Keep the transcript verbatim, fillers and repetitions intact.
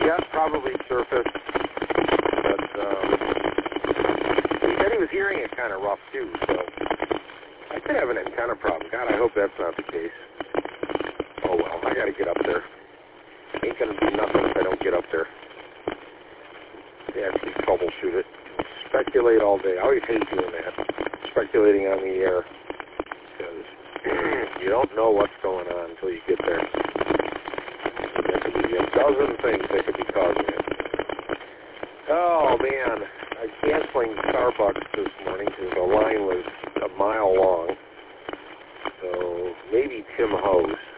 Yeah, probably surface. But um, he said he was hearing it kind of rough, too, so I could have an antenna problem. God, I hope that's not the case. Oh, well, I got to get up there. Ain't going to do nothing if I don't get up there. Yeah, actually troubleshoot it. Speculate all day. I always hate doing that, speculating on the air, because you don't know what's going on until you get there. There could be a dozen things that could be causing it. Oh, man. I'm canceling Starbucks this morning because the line was a mile long. So maybe Tim Hose.